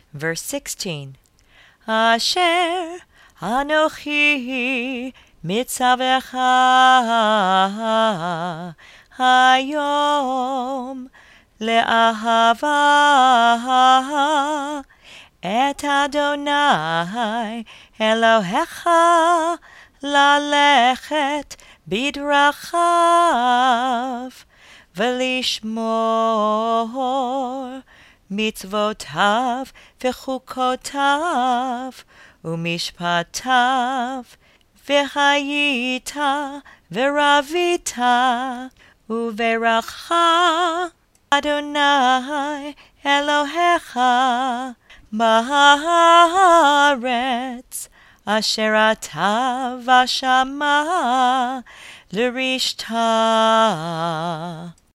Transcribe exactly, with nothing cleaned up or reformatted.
Verse sixteen. Asher Anochi Mitzavecha Hayom Le'ahava Et Adonai Elohecha Lalechet Bidrachav Velishmor Mitzvotav V'chukotav Umishpatav V'chayita V'ravita Uveracha Adonai Elohecha Ba'aretz Asher ata v'shama l'rishta.